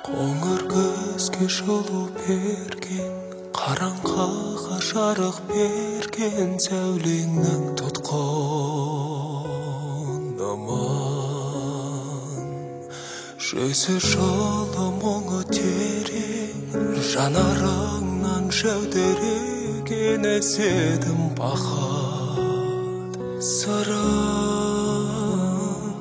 Қоңыр көзге жылу берген, қараңғыға жарық берген сәулеңнің тұтқын аман. Жүзі жылы мұңы терең, жанарыңнан жәудіреген естедім бақыт сырын.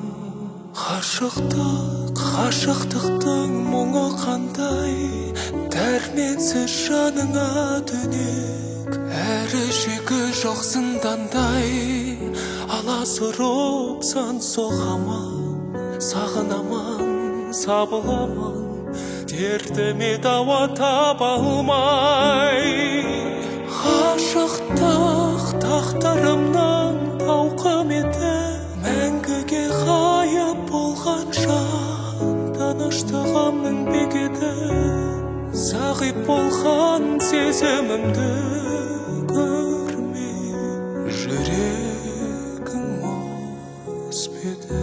Ғашықтықтың мұңы қандай, дәрменсіз жаныңа түнек, әрі шегі жоқ зындандай. Аласұрып сан соғамын, сағынамын, сабыламын, дертіме дауа таба алмай. Ғашықтық тағдырымның тауқыметі, мәңгіге ғайып болған жан, таныштығымның бекеті. Зағип болған сезімімді көрме, жүрегің мұз беді.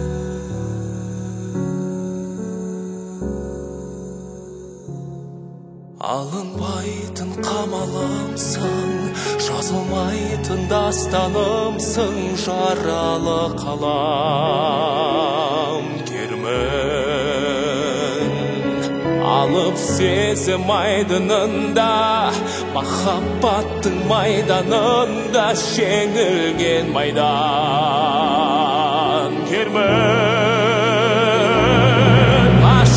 Алынбайтын қамалымсың, жазылмайтын дастанымсың, жаралы қалам кермін. Алып сезім айдынында, махаббаттың майданында, жеңілген майдан кермін.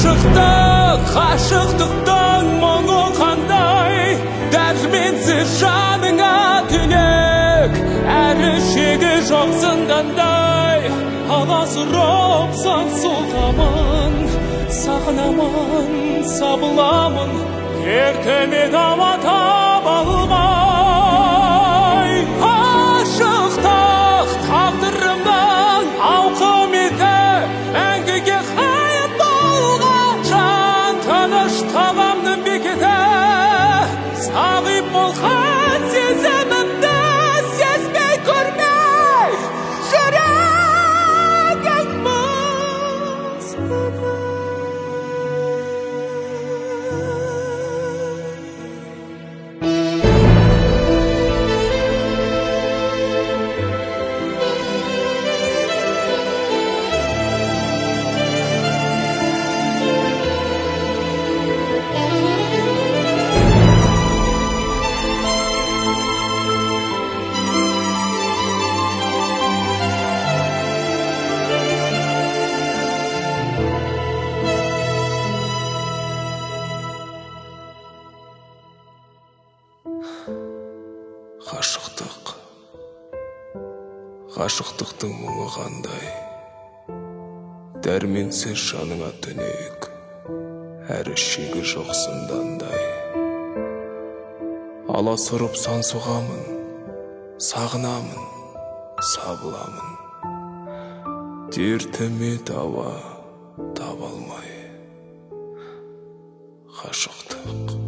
Ғашықтықтың мұңы қандай, дәрменсіз жаныңа түнек, әрі шегі жоқ зындандай. Аласұрып сан соғамын, сағынамын, сабыламын, дертіме дауа таба алмай. Ғашықтық тағдырымның тауқыметі, мәңгіге ғайып болған жан, таныштығымның бекеті. Зағип болған сезімімді сезбей көрмей, жүрегің мұз беді. Ғашықтықтың мұңы қандай, дәрменсіз жаныңа түнек, әрі шегі жоқ зындандай. Аласұрып сан соғамын, сағынамын, сабыламын, дертіме дауа таба алмай. Ғашықтық